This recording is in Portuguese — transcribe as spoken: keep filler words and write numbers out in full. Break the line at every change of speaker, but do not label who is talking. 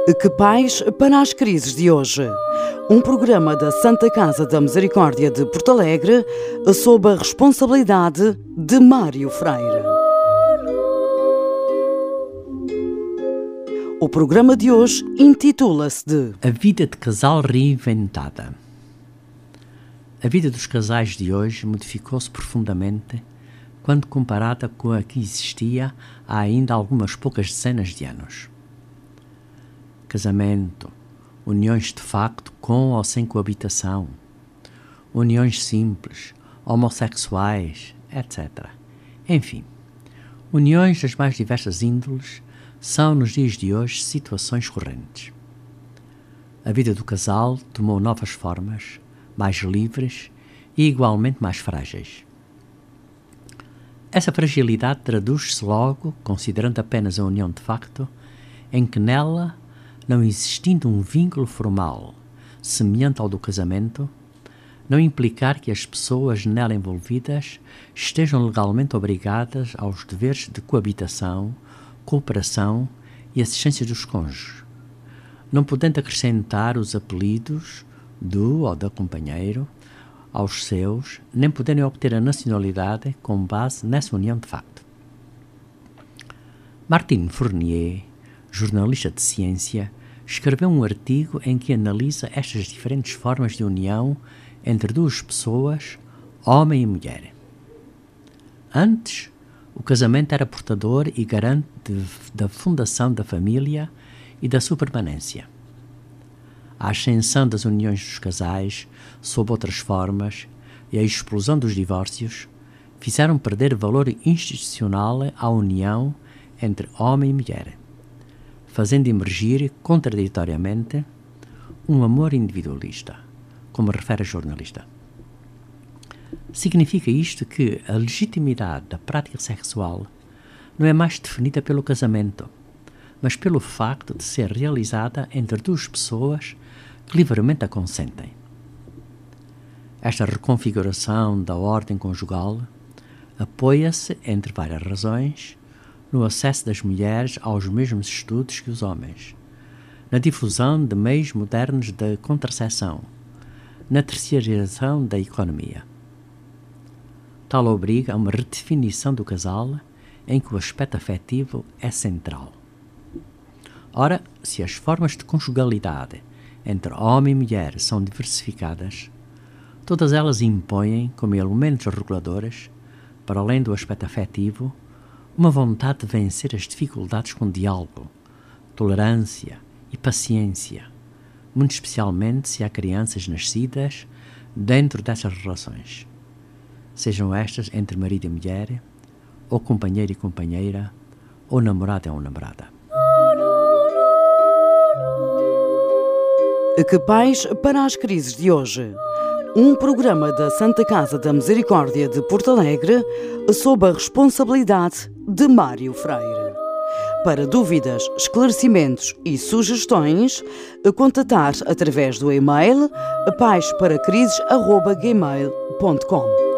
Que Paz para as Crises de Hoje. Um programa da Santa Casa da Misericórdia de Porto Alegre, sob a responsabilidade de Mário Freire. O programa de hoje intitula-se de
A Vida de Casal Reinventada. A vida dos casais de hoje modificou-se profundamente quando comparada com a que existia há ainda algumas poucas dezenas de anos. Casamento, uniões de facto com ou sem coabitação, uniões simples, homossexuais, etcétera. Enfim, uniões das mais diversas índoles são nos dias de hoje situações correntes. A vida do casal tomou novas formas, mais livres e igualmente mais frágeis. Essa fragilidade traduz-se logo, considerando apenas a união de facto, em que nela, não existindo um vínculo formal semelhante ao do casamento, não implicar que as pessoas nela envolvidas estejam legalmente obrigadas aos deveres de coabitação, cooperação e assistência dos cônjuges, não podendo acrescentar os apelidos do ou da companheiro aos seus, nem poderem obter a nacionalidade com base nessa união de facto. Martin Fournier, jornalista de ciência, escreveu um artigo em que analisa estas diferentes formas de união entre duas pessoas, homem e mulher. Antes, o casamento era portador e garante de, da fundação da família e da sua permanência. A ascensão das uniões dos casais, sob outras formas, e a explosão dos divórcios fizeram perder valor institucional à união entre homem e mulher, fazendo emergir, contraditoriamente, um amor individualista, como refere a jornalista. Significa isto que a legitimidade da prática sexual não é mais definida pelo casamento, mas pelo facto de ser realizada entre duas pessoas que livremente a consentem. Esta reconfiguração da ordem conjugal apoia-se, entre várias razões, no acesso das mulheres aos mesmos estudos que os homens, na difusão de meios modernos de contracepção, na terceirização da economia. Tal obriga a uma redefinição do casal em que o aspecto afetivo é central. Ora, se as formas de conjugalidade entre homem e mulher são diversificadas, todas elas impõem, como elementos reguladores, para além do aspecto afetivo, uma vontade de vencer as dificuldades com diálogo, tolerância e paciência, muito especialmente se há crianças nascidas dentro dessas relações, sejam estas entre marido e mulher, ou companheiro e companheira, ou namorado ou namorada.
Que Paz para as Crises de Hoje. Um programa da Santa Casa da Misericórdia de Porto Alegre, sob a responsabilidade de Mário Freire. Para dúvidas, esclarecimentos e sugestões, contatar através do e-mail paz para crises arroba gmail ponto com.